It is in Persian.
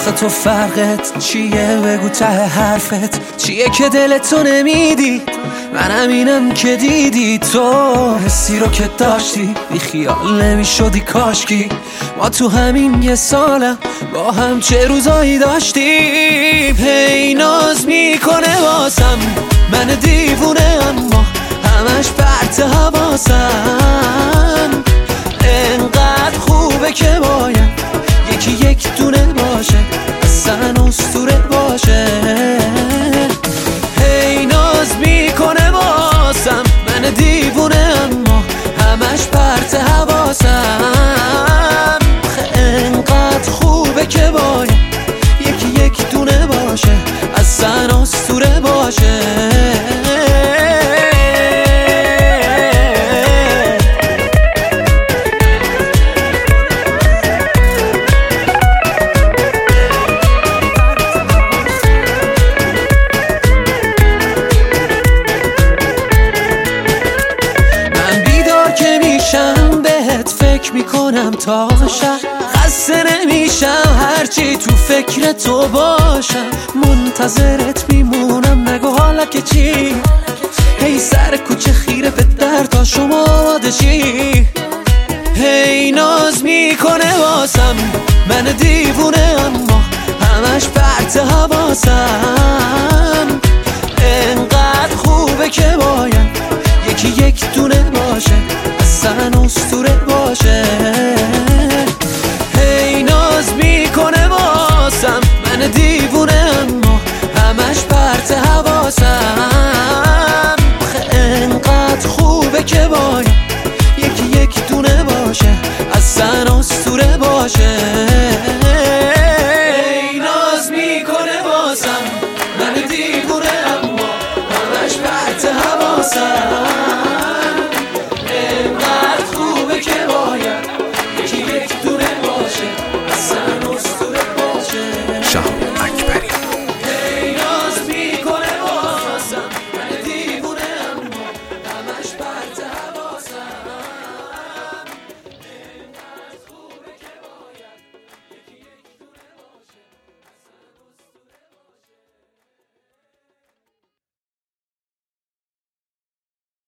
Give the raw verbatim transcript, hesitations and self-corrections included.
آخه تو فرقت چیه؟ بگو ته حرفت چیه که دلتو نمیدی؟ منم اینم که دیدی تو حسی رو که داشتی بی خیال نمیشدی کاشکی ما تو همین یه سالم با هم چه روزایی داشتیم. هی ناز میکنه واسم من دیوونه اما همش پرت حواسم. انقدر خوبه که باید یکی یک دونه باشه اصلا اسطوره باشه. هی ناز میکنه واسم من دیوونه اما همش پرت حواسم. انقدر خوبه که باید یکی یک دونه باشه اصلا اسطوره باشه. فکر میکنم تا شب خسته نمیشم هرچی تو فکر تو باشم. منتظرت میمونم نگو حالا که چی؟ هی سر کوچه خیره به در تا شما آماده چی؟ هی ناز میکنه واسم من دیوونه اما همش پرت حواسم. انقدر خوبه که باید یکی یک دونه باشه اصلا اسطوره باشه. هی ناز میکنه واسم من دیوونه اما همش پرت حواسم. انقدر خوبه که باید یکی یک دونه باشه اصلا اسطوره باشه.